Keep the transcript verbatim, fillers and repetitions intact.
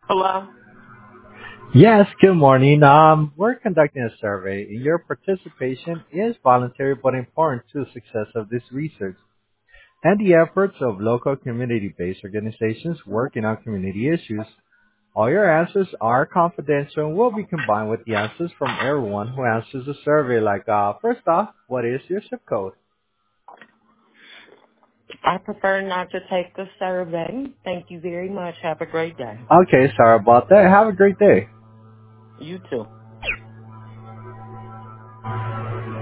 Hello? Yes, good morning. Um, we're conducting a survey. Your participation is voluntary but important to the success of this research and the efforts of local community-based organizations working on community issues. All your answers are confidential and will be combined with the answers from everyone who answers the survey. Like, uh, first off, what is your zip code? I prefer not to take the survey. Thank you very much. Have a great day. Okay, sorry about that. Have a great day. You too.